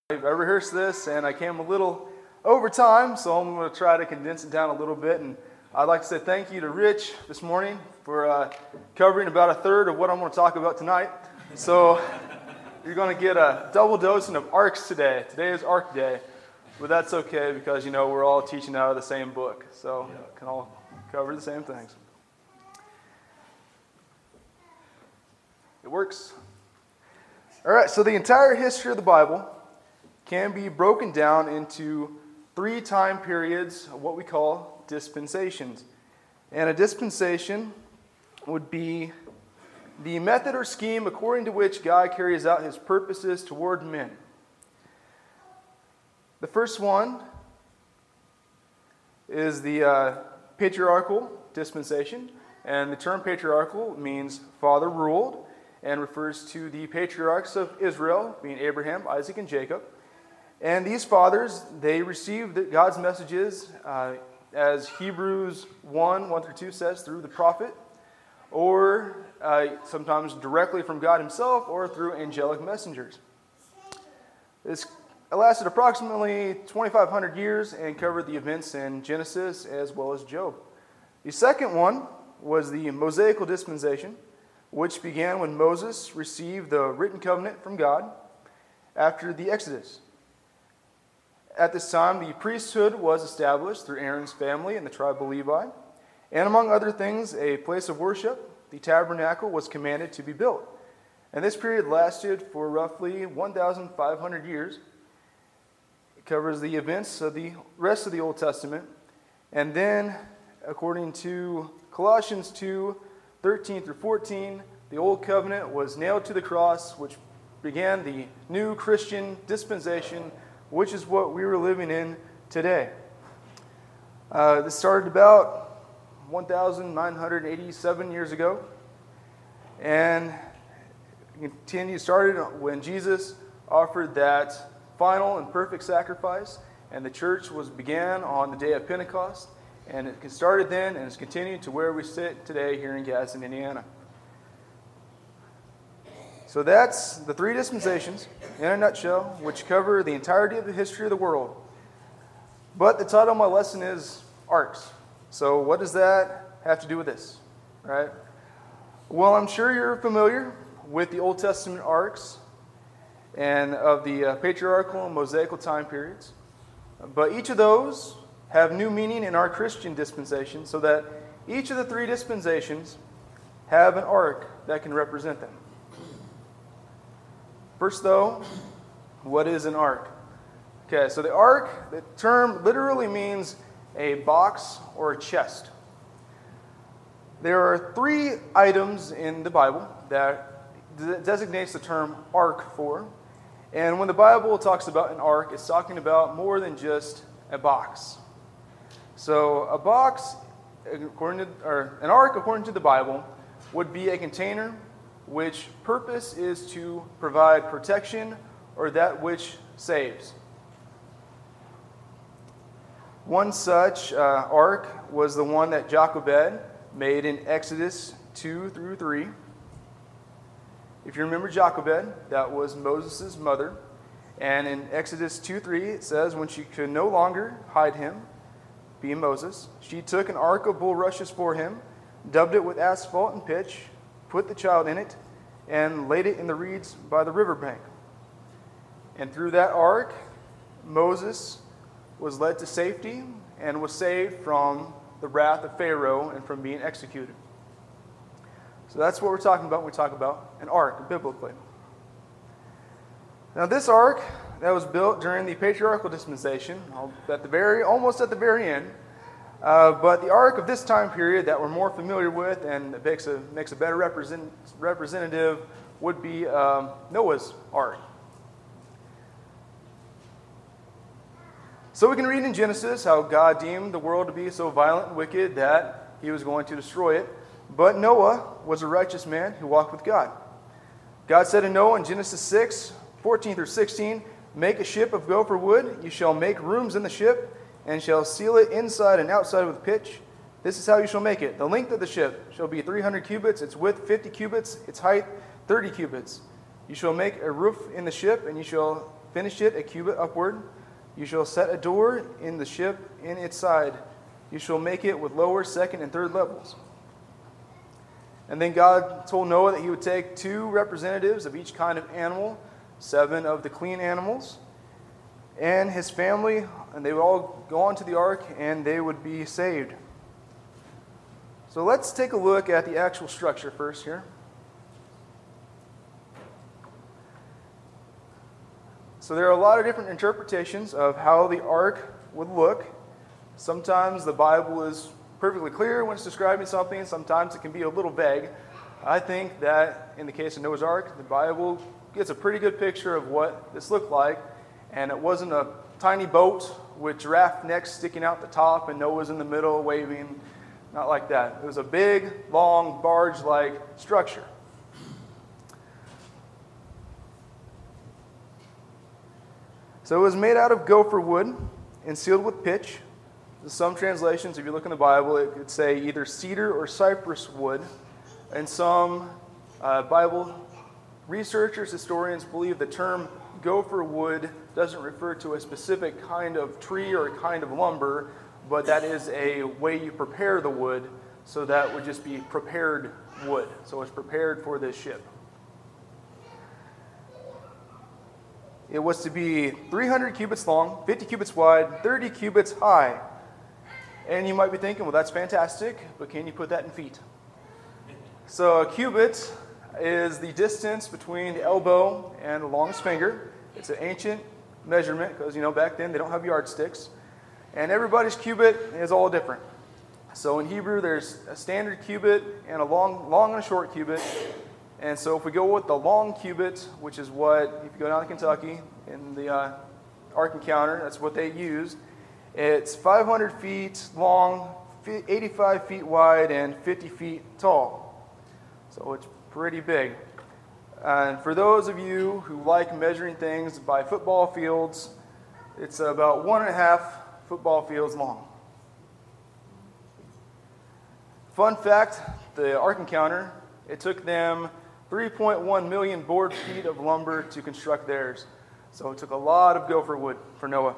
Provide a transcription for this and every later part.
I rehearsed this and I came a little over time, so I'm going to try to condense it down a little bit. And I'd like to say thank you to Rich this morning for covering about a third of what I'm going to talk about tonight. So you're going to get a double dosing of ARCs today. Today is ARC Day, but that's okay because, we're all teaching out of the same book, so we can all cover the same things. It works. All right, so the entire history of the Bible can be broken down into 3 time periods of what we call dispensations. And a dispensation would be the method or scheme according to which God carries out his purposes toward men. The first one is the patriarchal dispensation. And the term patriarchal means father ruled and refers to the patriarchs of Israel, being Abraham, Isaac, and Jacob. And these fathers, they received God's messages, as Hebrews 1:1-2 says, through the prophet, or sometimes directly from God himself, or through angelic messengers. This lasted approximately 2,500 years and covered the events in Genesis as well as Job. The second one was the Mosaical dispensation, which began when Moses received the written covenant from God after the Exodus. At this time, the priesthood was established through Aaron's family and the tribe of Levi. And among other things, a place of worship, the tabernacle, was commanded to be built. And this period lasted for roughly 1,500 years. It covers the events of the rest of the Old Testament. And then, according to Colossians 2:13-14, the Old Covenant was nailed to the cross, which began the new Christian dispensation, which is what we were living in today. This started about 1,987 years ago, and started when Jesus offered that final and perfect sacrifice, and the church began on the day of Pentecost, and it started then and has continued to where we sit today here in Gadsden, Indiana. So that's the 3 dispensations in a nutshell, which cover the entirety of the history of the world. But the title of my lesson is ARCs. So what does that have to do with this, right? Well, I'm sure you're familiar with the Old Testament ARCs and of the patriarchal and Mosaical time periods. But each of those have new meaning in our Christian dispensation, so that each of the 3 dispensations have an ARC that can represent them. First, though, what is an ARC? Okay, so the ARC, the term literally means a box or a chest. There are 3 items in the Bible that designates the term ARC for. And when the Bible talks about an ARC, it's talking about more than just a box. So a box, an ARC, according to the Bible, would be a container which purpose is to provide protection or that which saves. One such ark was the one that Jochebed made in Exodus 2-3. If you remember Jochebed, that was Moses' mother. And in Exodus 2:3, it says, when she could no longer hide him, being Moses, she took an ark of bulrushes for him, dubbed it with asphalt and pitch, put the child in it, and laid it in the reeds by the riverbank. And through that ark, Moses was led to safety and was saved from the wrath of Pharaoh and from being executed. So that's what we're talking about when we talk about an ark, biblically. Now this ark that was built during the patriarchal dispensation, almost at the very end, but the ark of this time period that we're more familiar with and that makes a better representative would be Noah's ark. So we can read in Genesis how God deemed the world to be so violent and wicked that he was going to destroy it. But Noah was a righteous man who walked with God. God said to Noah in Genesis 6:14-16, make a ship of gopher wood. You shall make rooms in the ship and shall seal it inside and outside with pitch. This is how you shall make it. The length of the ship shall be 300 cubits, its width 50 cubits, its height 30 cubits. You shall make a roof in the ship, and you shall finish it a cubit upward. You shall set a door in the ship in its side. You shall make it with lower, second, and third levels. And then God told Noah that he would take 2 representatives of each kind of animal, 7 of the clean animals, and his family, and they would all go onto the ark, and they would be saved. So let's take a look at the actual structure first here. So there are a lot of different interpretations of how the ark would look. Sometimes the Bible is perfectly clear when it's describing something. Sometimes it can be a little vague. I think that in the case of Noah's Ark, the Bible gets a pretty good picture of what this looked like. And it wasn't a tiny boat with giraffe necks sticking out the top and Noah's in the middle waving. Not like that. It was a big, long, barge-like structure. So it was made out of gopher wood and sealed with pitch. In some translations, if you look in the Bible, it could say either cedar or cypress wood. And some Bible researchers, historians believe the term gopher wood doesn't refer to a specific kind of tree or a kind of lumber, but that is a way you prepare the wood, so that would just be prepared wood. So it's prepared for this ship. It was to be 300 cubits long, 50 cubits wide, 30 cubits high. And you might be thinking, well, that's fantastic, but can you put that in feet? So a cubit is the distance between the elbow and the longest finger. It's an ancient measurement because, back then they don't have yardsticks. And everybody's cubit is all different. So in Hebrew, there's a standard cubit and a long and a short cubit. And so if we go with the long cubit, which is what, if you go down to Kentucky, in the Ark Encounter, that's what they used. It's 500 feet long, 85 feet wide, and 50 feet tall. So it's pretty big. And for those of you who like measuring things by football fields, it's about 1.5 football fields long. Fun fact, the Ark Encounter, it took them 3.1 million board feet of lumber to construct theirs. So it took a lot of gopher wood for Noah.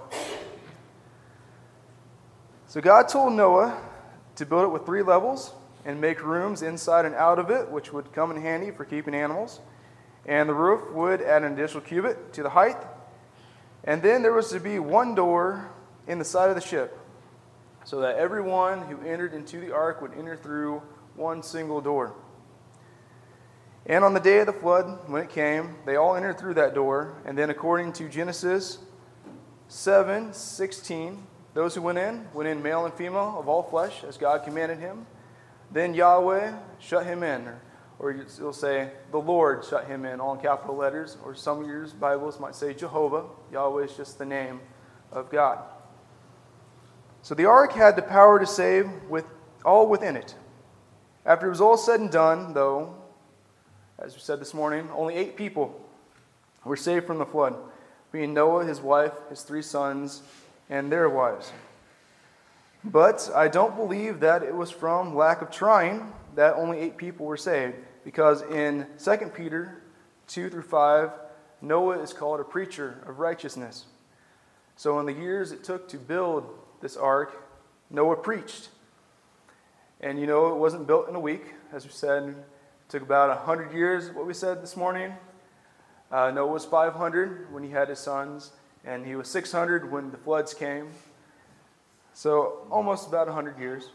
So God told Noah to build it with 3 levels and make rooms inside and out of it, which would come in handy for keeping animals. And the roof would add an additional cubit to the height. And then there was to be 1 door in the side of the ship, so that everyone who entered into the ark would enter through 1 single door. And on the day of the flood, when it came, they all entered through that door. And then according to Genesis 7:16, those who went in male and female of all flesh, as God commanded him. Then Yahweh shut him in. Or you'll say, the Lord shut him in, all in capital letters. Or some of your Bibles might say Jehovah. Yahweh is just the name of God. So the ark had the power to save with all within it. After it was all said and done, though, as we said this morning, only 8 people were saved from the flood, being Noah, his wife, his 3 sons, and their wives. But I don't believe that it was from lack of trying that only 8 people were saved, because in 2 Peter 2-5, Noah is called a preacher of righteousness. So in the years it took to build this ark, Noah preached. And it wasn't built in a week, as we said. It took about 100 years, what we said this morning. Noah was 500 when he had his sons, and he was 600 when the floods came. So almost about 100 years.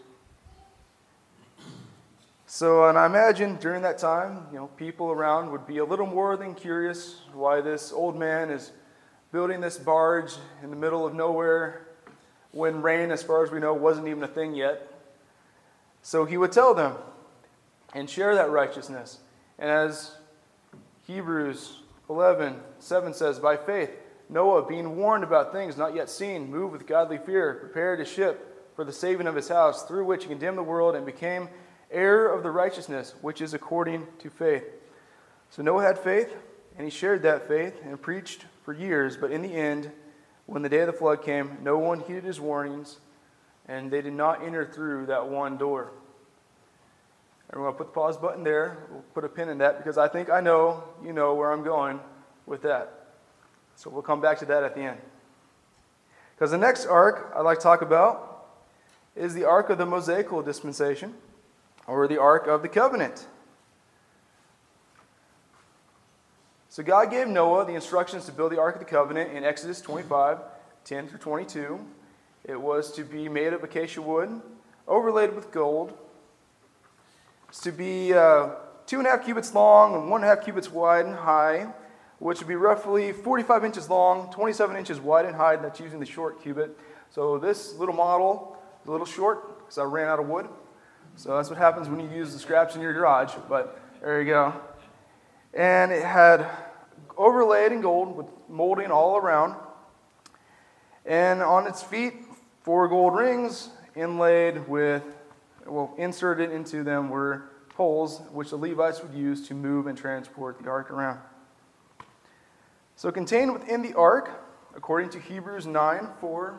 So, and I imagine during that time, people around would be a little more than curious why this old man is building this barge in the middle of nowhere when rain, as far as we know, wasn't even a thing yet. So he would tell them and share that righteousness. And as Hebrews 11:7 says, by faith, Noah, being warned about things not yet seen, moved with godly fear, prepared a ship for the saving of his house, through which he condemned the world and became heir of the righteousness, which is according to faith. So Noah had faith, and he shared that faith and preached for years. But in the end, when the day of the flood came, no one heeded his warnings, and they did not enter through that 1 door. And we're going to put the pause button there. We'll put a pin in that because I think I know you know where I'm going with that. So we'll come back to that at the end. Because the next ark I'd like to talk about is the Ark of the Mosaical dispensation, or the Ark of the Covenant. So God gave Noah the instructions to build the Ark of the Covenant in Exodus 25, 10 through 22. It was to be made of acacia wood, overlaid with gold. It's to be 2.5 cubits long and 1.5 cubits wide and high, which would be roughly 45 inches long, 27 inches wide and high, and that's using the short cubit. So this little model is a little short because I ran out of wood. So that's what happens when you use the scraps in your garage, but there you go. And it had overlaid in gold with molding all around. And on its feet, 4 gold rings inlaid with, inserted into them were poles which the Levites would use to move and transport the ark around. So contained within the ark, according to Hebrews 9:4,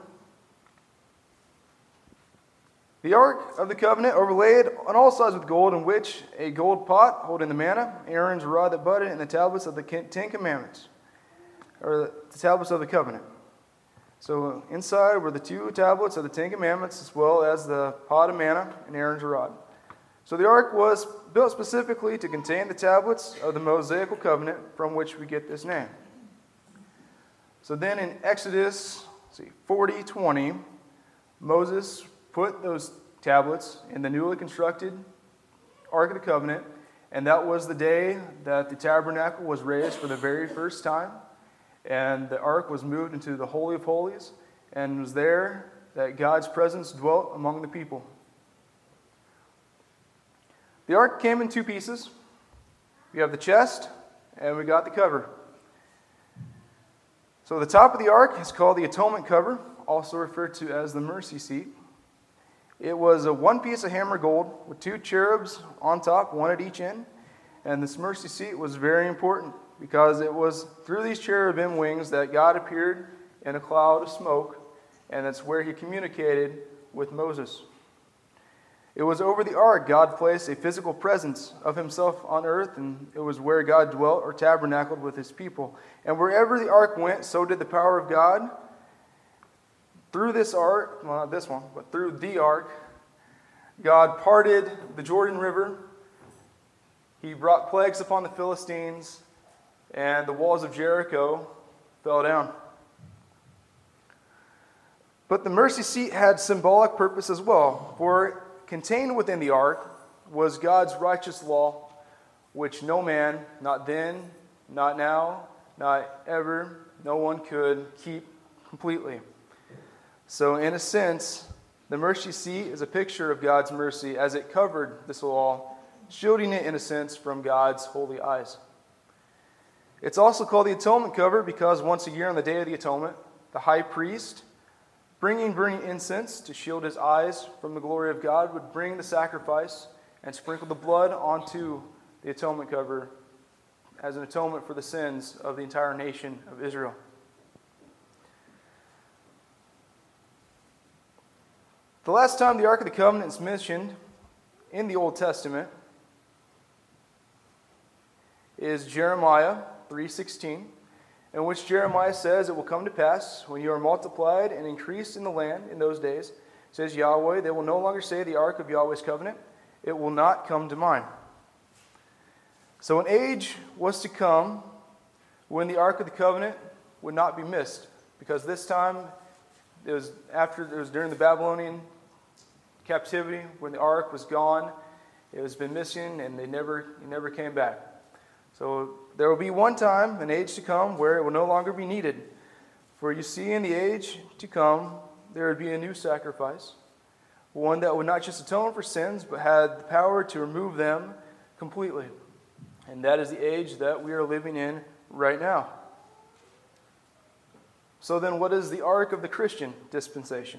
the Ark of the Covenant overlaid on all sides with gold, in which a gold pot holding the manna, Aaron's rod that budded, and the tablets of the 10 Commandments, or the tablets of the covenant. So inside were the 2 tablets of the 10 Commandments, as well as the pot of manna and Aaron's rod. So the ark was built specifically to contain the tablets of the Mosaical covenant, from which we get this name. So then in Exodus 40:20, Moses put those tablets in the newly constructed Ark of the Covenant, and that was the day that the tabernacle was raised for the very first time, and the ark was moved into the Holy of Holies, and it was there that God's presence dwelt among the people. The ark came in 2 pieces. We have the chest, and we got the cover. So the top of the ark is called the atonement cover, also referred to as the mercy seat. It was a 1 piece of hammer gold with 2 cherubs on top, 1 at each end. And this mercy seat was very important because it was through these cherubim wings that God appeared in a cloud of smoke, and that's where he communicated with Moses. It was over the ark God placed a physical presence of himself on earth, and it was where God dwelt or tabernacled with his people. And wherever the ark went, so did the power of God. Through this ark, well, not this one, but through the ark, God parted the Jordan River. He brought plagues upon the Philistines, and the walls of Jericho fell down. But the mercy seat had symbolic purpose as well, for contained within the ark was God's righteous law, which no man, not then, not now, not ever, no one could keep completely. So in a sense, the mercy seat is a picture of God's mercy as it covered this law, shielding it in a sense from God's holy eyes. It's also called the atonement cover because once a year on the Day of the Atonement, the high priest, bringing burning incense to shield his eyes from the glory of God, would bring the sacrifice and sprinkle the blood onto the atonement cover as an atonement for the sins of the entire nation of Israel. The last time the Ark of the Covenant is mentioned in the Old Testament is Jeremiah 3:16, in which Jeremiah says, "It will come to pass, when you are multiplied and increased in the land in those days, says Yahweh, they will no longer say the Ark of Yahweh's covenant. It will not come to mind." So an age was to come when the Ark of the Covenant would not be missed, because this time it was during the Babylonian captivity when the ark was gone. It has been missing, and it never came back. So there will be one time, an age to come, where it will no longer be needed. For you see, in the age to come, there would be a new sacrifice, one that would not just atone for sins, but had the power to remove them completely. And that is the age that we are living in right now. So then, what is the Ark of the Christian dispensation?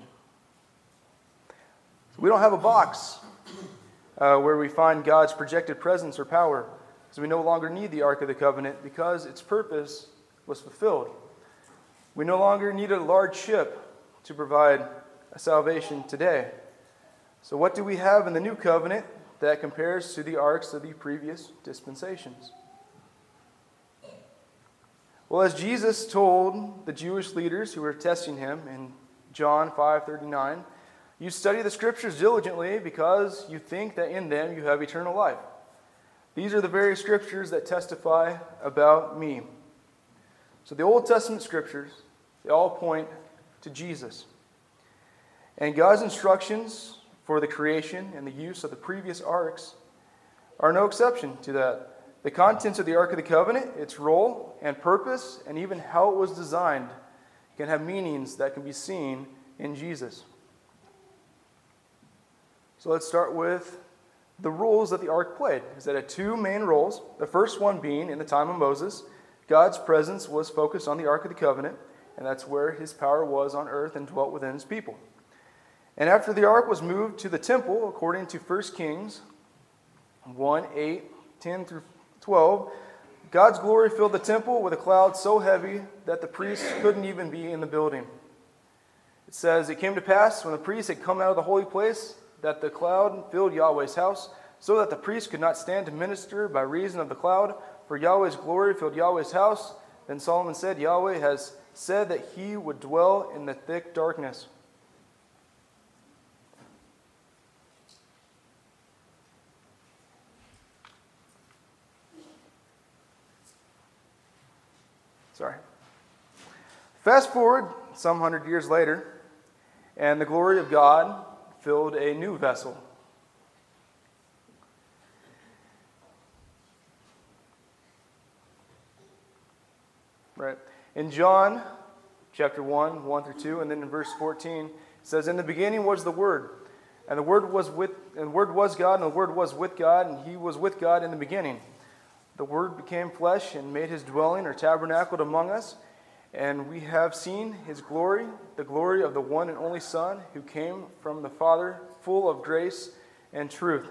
We don't have a box where we find God's projected presence or power, because we no longer need the Ark of the Covenant because its purpose was fulfilled. We no longer need a large ship to provide a salvation today. So what do we have in the new covenant that compares to the arks of the previous dispensations? Well, as Jesus told the Jewish leaders who were testing him in John 5:39, you study the Scriptures diligently because you think that in them you have eternal life. These are the very Scriptures that testify about me. So the Old Testament Scriptures, they all point to Jesus. And God's instructions for the creation and the use of the previous arks are no exception to that. The contents of the Ark of the Covenant, its role and purpose, and even how it was designed, can have meanings that can be seen in Jesus. So let's start with the roles that the ark played. It had two main roles. The first one being, in the time of Moses, God's presence was focused on the Ark of the Covenant, and that's where his power was on earth and dwelt within his people. And after the ark was moved to the temple, according to 1 Kings 1:8-10-12, God's glory filled the temple with a cloud so heavy that the priests couldn't even be in the building. It says, "It came to pass when the priests had come out of the holy place that the cloud filled Yahweh's house, so that the priests could not stand to minister by reason of the cloud, for Yahweh's glory filled Yahweh's house. Then Solomon said, Yahweh has said that he would dwell in the thick darkness." Sorry. Fast forward some 100 years later, and the glory of God filled a new vessel. Right. In John chapter 1, 1-2, and then in verse 14, it says, "In the beginning was the Word, and the Word was God, and the Word was with God, and he was with God in the beginning. The Word became flesh and made his dwelling or tabernacled among us, and we have seen his glory, the glory of the one and only Son, who came from the Father, full of grace and truth."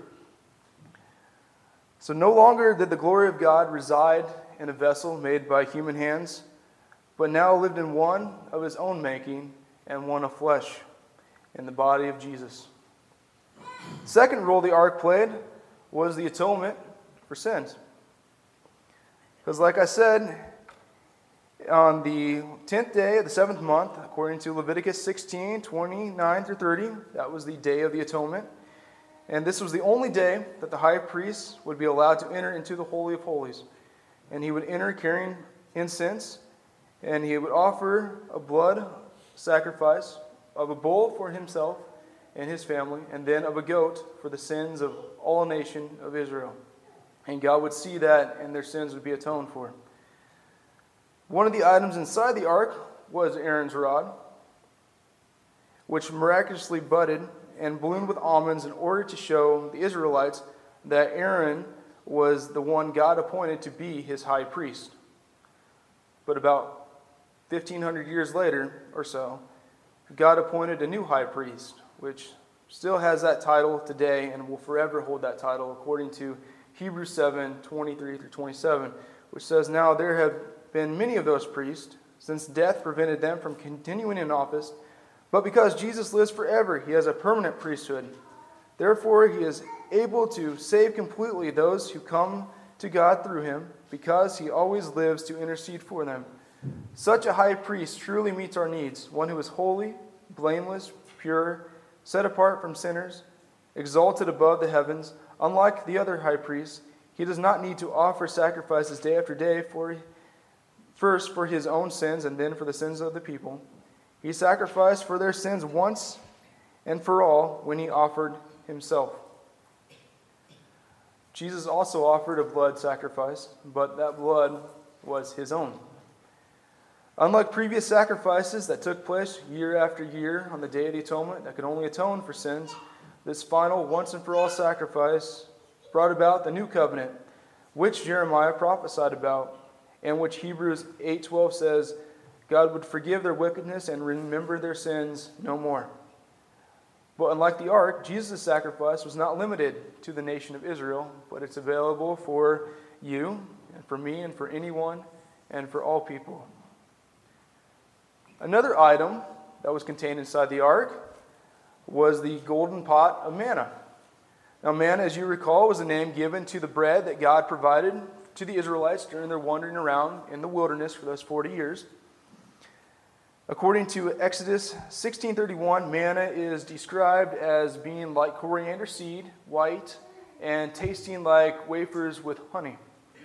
So no longer did the glory of God reside in a vessel made by human hands, but now lived in one of his own making and one of flesh, in the body of Jesus. The second role the ark played was the atonement for sins. Because like I said, on the 10th day of the 7th month, according to Leviticus 16:29-30, that was the Day of the Atonement. And this was the only day that the high priest would be allowed to enter into the Holy of Holies. And he would enter carrying incense, and he would offer a blood sacrifice of a bull for himself and his family, and then of a goat for the sins of all nation of Israel. And God would see that, and their sins would be atoned for. One of the items inside the ark was Aaron's rod, which miraculously budded and bloomed with almonds in order to show the Israelites that Aaron was the one God appointed to be his high priest. But about 1,500 years later or so, God appointed a new high priest, which still has that title today and will forever hold that title, according to Hebrews 7:23-27, which says, "Now there have been many of those priests, since death prevented them from continuing in office, but because Jesus lives forever, he has a permanent priesthood. Therefore he is able to save completely those who come to God through him, because he always lives to intercede for them. Such a high priest truly meets our needs, one who is holy, blameless, pure, set apart from sinners, exalted above the heavens. Unlike the other high priests, he does not need to offer sacrifices day after day, first for his own sins and then for the sins of the people. He sacrificed for their sins once and for all when he offered himself." Jesus also offered a blood sacrifice, but that blood was his own. Unlike previous sacrifices that took place year after year on the Day of the Atonement that could only atone for sins, this final once-and-for-all sacrifice brought about the new covenant, which Jeremiah prophesied about, and which Hebrews 8:12 says God would forgive their wickedness and remember their sins no more. But unlike the ark, Jesus' sacrifice was not limited to the nation of Israel, but it's available for you, and for me, and for anyone, and for all people. Another item that was contained inside the ark was the golden pot of manna. Now, manna, as you recall, was a name given to the bread that God provided to the Israelites during their wandering around in the wilderness for those 40 years. According to Exodus 16:31, manna is described as being like coriander seed, white, and tasting like wafers with honey.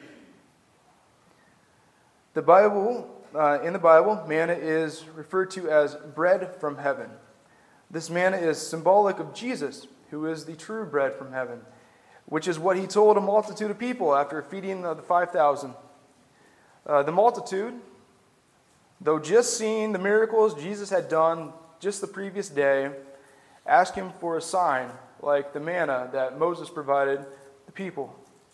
In the Bible, manna is referred to as bread from heaven. This manna is symbolic of Jesus, who is the true bread from heaven, which is what he told a multitude of people after feeding the 5,000. The multitude, though just seeing the miracles Jesus had done just the previous day, asked him for a sign like the manna that Moses provided the people.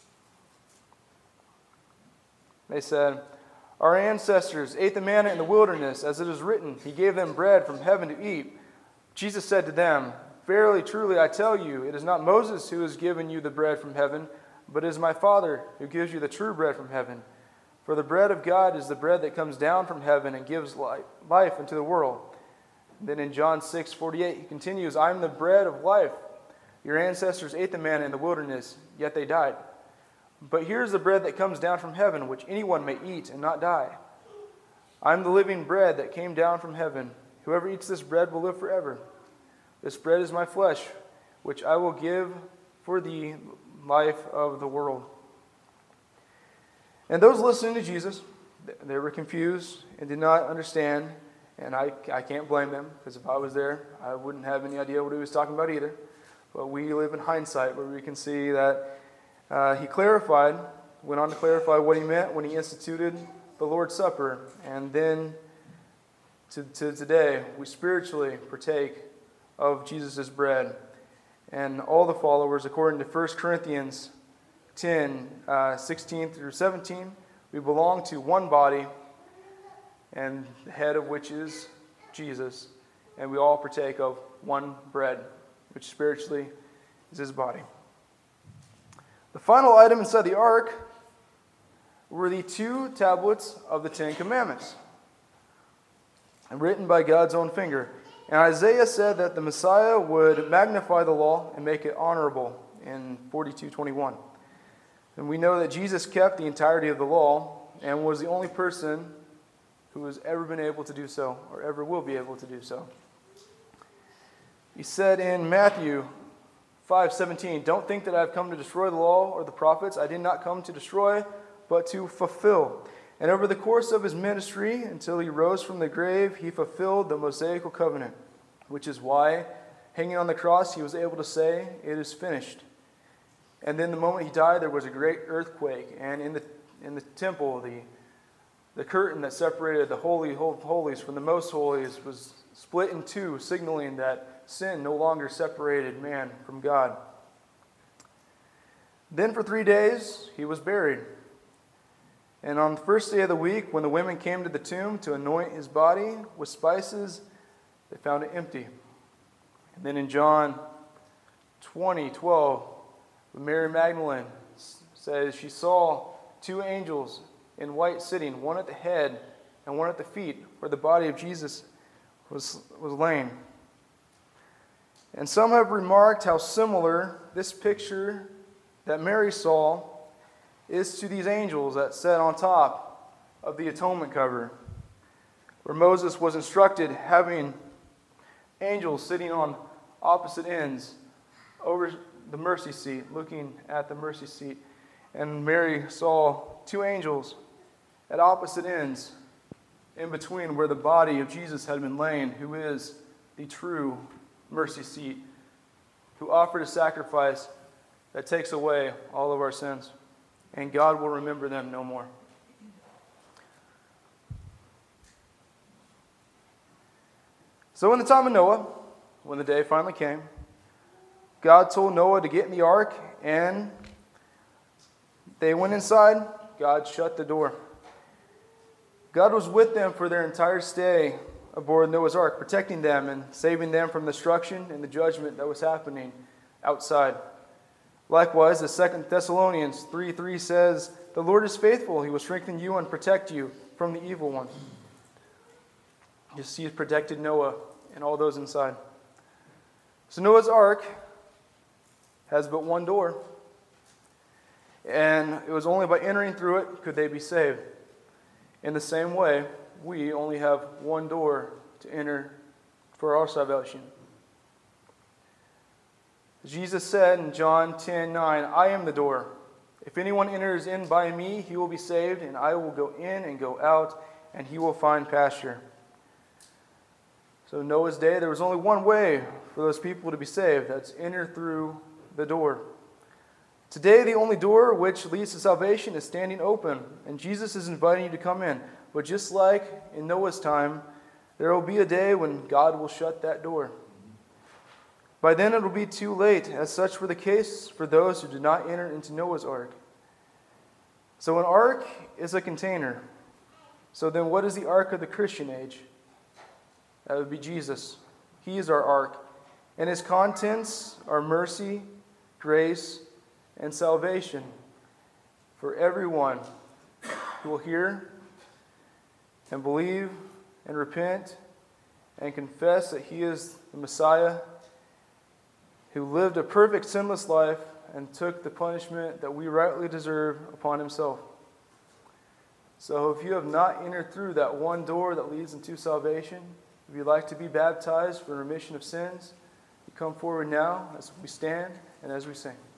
They said, "Our ancestors ate the manna in the wilderness, as it is written, he gave them bread from heaven to eat." Jesus said to them, "Verily, truly, I tell you, it is not Moses who has given you the bread from heaven, but it is my Father who gives you the true bread from heaven. For the bread of God is the bread that comes down from heaven and gives life into the world." Then in John 6:48, he continues, "I am the bread of life. Your ancestors ate the manna in the wilderness, yet they died. But here is the bread that comes down from heaven, which anyone may eat and not die. I am the living bread that came down from heaven. Whoever eats this bread will live forever. This bread is my flesh, which I will give for the life of the world." And those listening to Jesus, they were confused and did not understand, and I can't blame them, because if I was there, I wouldn't have any idea what he was talking about either. But we live in hindsight, where we can see that he went on to clarify what he meant when he instituted the Lord's Supper. And then to today, we spiritually partake of Jesus' bread. And all the followers, according to 1 Corinthians 10, 16 through 17, we belong to one body, and the head of which is Jesus. And we all partake of one bread, which spiritually is his body. The final item inside the ark were the 2 tablets of the 10 Commandments, written by God's own finger. And Isaiah said that the Messiah would magnify the law and make it honorable in 42:21. And we know that Jesus kept the entirety of the law and was the only person who has ever been able to do so, or ever will be able to do so. He said in Matthew 5:17, "Don't think that I have come to destroy the law or the prophets. I did not come to destroy, but to fulfill." And over the course of his ministry, until he rose from the grave, he fulfilled the Mosaical covenant, which is why, hanging on the cross, he was able to say, "It is finished." And then the moment he died, there was a great earthquake, and in the temple, the curtain that separated the Holy of Holies from the Most Holies was split in two, signaling that sin no longer separated man from God. Then for 3 days, he was buried. And on the first day of the week, when the women came to the tomb to anoint his body with spices, they found it empty. And then in John 20:12, Mary Magdalene says she saw 2 angels in white sitting, one at the head and one at the feet, where the body of Jesus was laying. And some have remarked how similar this picture that Mary saw is to these angels that sat on top of the atonement cover, where Moses was instructed, having angels sitting on opposite ends over the mercy seat, looking at the mercy seat. And Mary saw 2 angels at opposite ends, in between where the body of Jesus had been laying, who is the true mercy seat, who offered a sacrifice that takes away all of our sins, and God will remember them no more. So in the time of Noah, when the day finally came, God told Noah to get in the ark, and they went inside. God shut the door. God was with them for their entire stay aboard Noah's ark, protecting them and saving them from destruction and the judgment that was happening outside. Likewise, the 2 Thessalonians 3:3 says, "The Lord is faithful. He will strengthen you and protect you from the evil one." You see, He protected Noah and all those inside. So Noah's ark has but one door. and it was only by entering through it could they be saved. In the same way, we only have one door to enter for our salvation. Jesus said in John 10:9, I am the door. If anyone enters in by me, he will be saved, and I will go in and go out, and he will find pasture. So in Noah's day, there was only one way for those people to be saved. That's enter through the door. Today, the only door which leads to salvation is standing open, and Jesus is inviting you to come in. But just like in Noah's time, there will be a day when God will shut that door. By then it will be too late, as such were the case for those who did not enter into Noah's ark. So an ark is a container. So then what is the ark of the Christian age? That would be Jesus. He is our ark. And his contents are mercy, grace, and salvation for everyone who will hear and believe and repent and confess that he is the Messiah, who lived a perfect sinless life and took the punishment that we rightly deserve upon himself. So if you have not entered through that one door that leads into salvation, if you'd like to be baptized for remission of sins, you come forward now as we stand and as we sing.